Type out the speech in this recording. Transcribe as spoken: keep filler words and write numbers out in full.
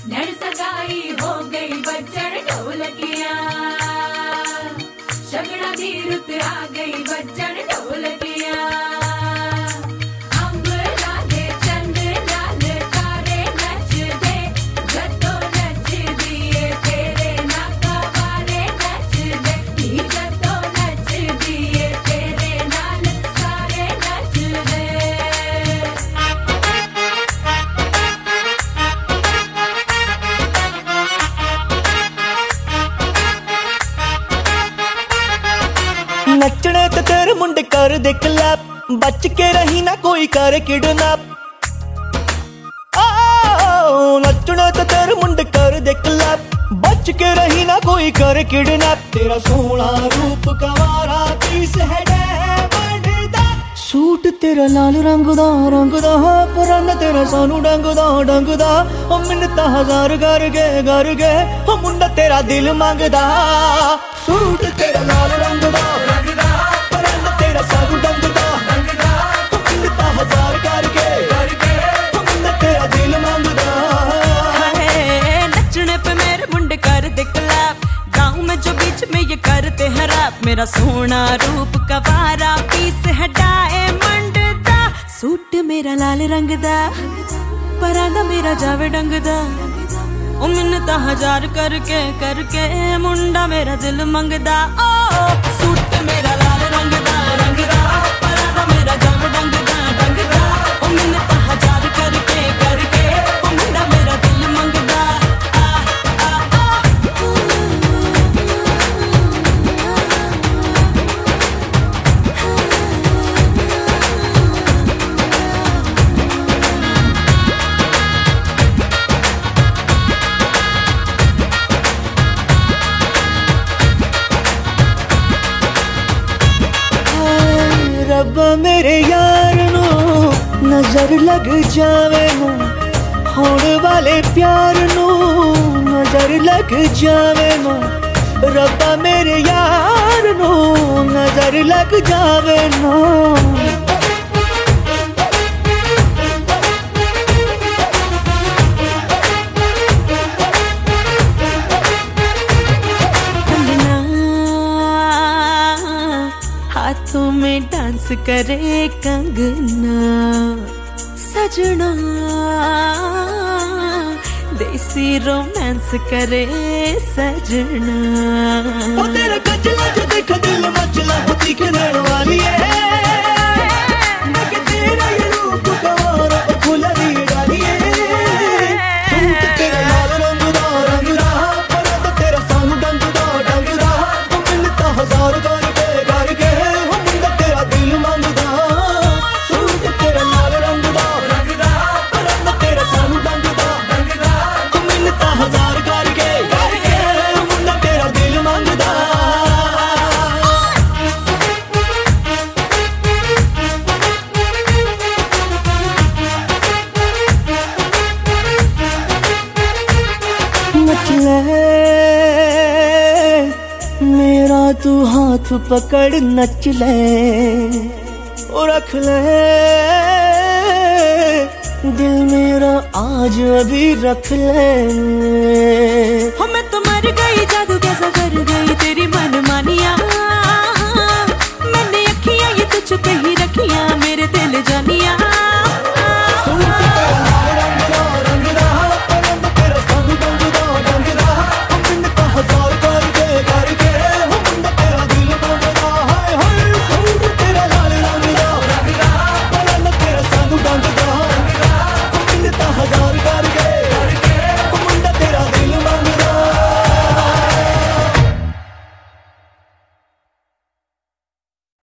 नर सगाई हो गई बज्जर ढोलकिया, शगड़ा दी रुत आ गई बज्जर ढोलकिया। अंब लाले चंद लाल तारे नच दे, जतो नच दिए तेरे नाका वाले नच दे, नी जतो नच दिए तेरे नाल सारे नच दे। नचने ते तेरे मुंडे कर दे क्लैप, बच के रही ना कोई करे किडनैप। नचने ते तेरे मुंडे कर दे क्लैप, बच के रही ना कोई करे किडनैप। तेरा सोना रूप गवारा पीस है डायमंड दा, सूट तेरा लाल रंग दा रंग दा, परन तेरा सानू डंग दा डंग दा। ओ मिन्नतां हजार कर गए कर गए, ओ मुंडा तेरा दिल मंगदा। सूट तेरा लाल रंग दा रंग दा, परन तेरा सानू डंग दा डंग दा। ओ मिन्नतां हजार कर गए कर गए, ओ मुंडा तेरा दिल मंगदा। नचने पे मेरे मुंडे कर दे क्लैप, गाँव में जो बीच में ये करते हैं रैप। मेरा सोना रूप कवारा पीस है डायमंड दा, सूट मेरा लाल रंग दा, परांदा मेरा जावे डंग दा। ओ मिन्नतां हजार करके करके, मुंडा मेरा दिल मंगदा। ओ सूट मेरा लाल रंग दा रंग दा, परांदा मेरा जावे डंग दा डंग दा। ओ मिन्नतां हजार करके करके, ओ मुंडा मेरा दिल मंगदा। रब्बा मेरे यार नू नजर लग जावे नू, होने वाले प्यार नू नजर लग जावे नू। रब्बा मेरे यार नू नजर लग जावे नू। हाथों में डांस करे कंगना, सजना देसी रोमांस करे सजना। ओ तेरा गजला जो देख दिल मचला होती किरण वाली है, मैं के तेरा ये रूप गवारा फूला दी डाली है। सूट तेरा लाल रंग दा रंग दा, परंदा तेरा सानू डंग दा डंग दा। ओ मिन्नतां हजार करके करके, ओ मुंडा तेरा दिल मंगदा। सूट तेरा लाल रंग दा रंग दा, परंदा तेरा सानू डंग दा डंग दा। ओ मिन्नतां हजार करके करके, ओ मुंडा तेरा दिल मंगदा। नच ले मेरा तू हाथ पकड़ नच ले, ओ रख ले दिल मेरा आज अभी रख ले। हो मैं तो मर गई, जादू कैसा कर गई तेरी मनमानियाँ।